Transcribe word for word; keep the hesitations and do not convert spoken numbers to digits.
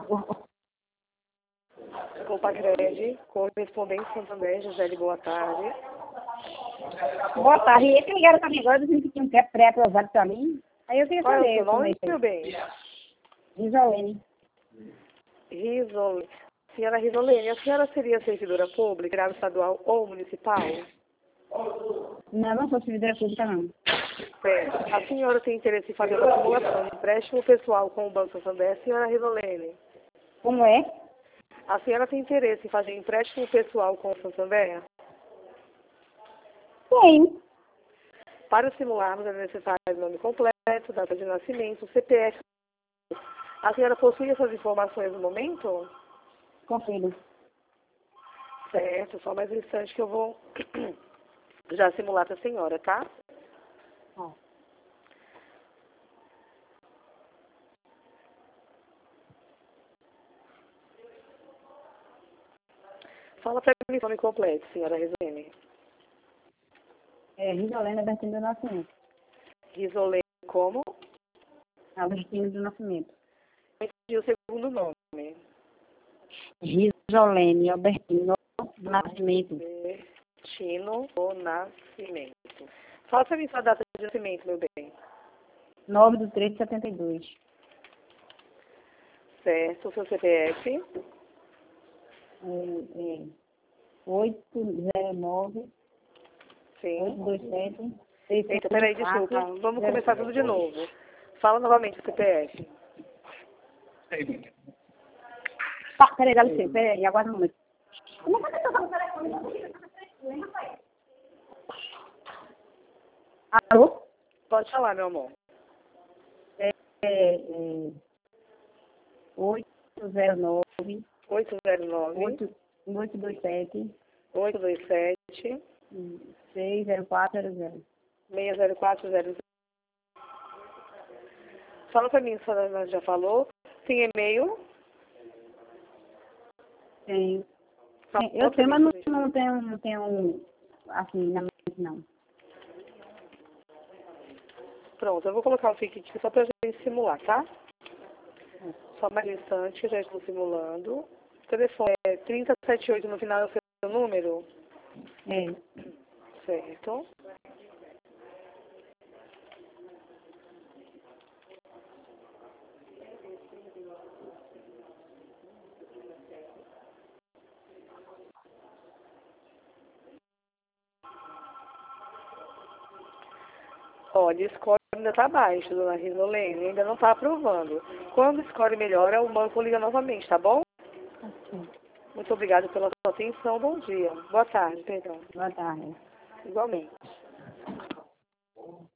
Compacred, correspondente Santander, Gisele, boa tarde. Boa tarde. E esse ligaram para mim agora dizendo que tinha um crédito pré-aprovado para mim. Aí eu queria Qual é o saber. seu nome, como é meu bem? Risolene. Risolene. Senhora Risolene, a senhora seria servidora pública, grau estadual ou municipal? Não, não sou servidora pública, não. Certo. A senhora tem interesse em fazer uma simulação de empréstimo pessoal com o Banco Santander, senhora Risolene? Como é? A senhora tem interesse em fazer empréstimo pessoal com o Santander? Tenho. Para simularmos é necessário o nome completo, data de nascimento, C P F. A senhora possui essas informações no momento? Confiro. Certo, só mais um instante que eu vou já simular para a senhora, tá? Ó. Fala para mim o nome completo, senhora Risolene. É Risolene Albertino do Nascimento. Risolene como? Albertino do Nascimento. E o segundo nome? Risolene Albertino do Nascimento. Albertino do Nascimento. Fala para mim sua data de nascimento, meu bem. nove de três de setenta e dois. Certo, o seu C P F? É, é, oito zero nove, Sim. oito dois sete, seis Eita, peraí, desculpa. Vamos começar tudo de novo. Fala novamente o C P F. Tá, peraí, dá licença, peraí, aguarda um momento. Como é que eu tô no telefone? Alô? Pode falar, meu amor. É, é, é, oito zero nove, oito zero nove, oito dois sete, oito dois sete, seis zero quatro zero zero. seis zero quatro zero zero. Fala pra mim, a senhora já falou. Tem e-mail? Tenho. Fala Eu pra tenho, mim, mas não, por não tenho, não tenho, assim, na mente, não. Pronto, eu vou colocar o fique aqui só pra gente simular, tá? Só mais um instante, já estou simulando. O telefone é trinta e setenta e oito, no final é o seu número? É. Certo. Olha, o score ainda está baixo, dona Risolene, ainda não está aprovando. Quando o score melhora, o banco liga novamente, tá bom? Ok. Muito obrigada pela sua atenção. Bom dia. Boa tarde, perdão. Boa tarde. Igualmente.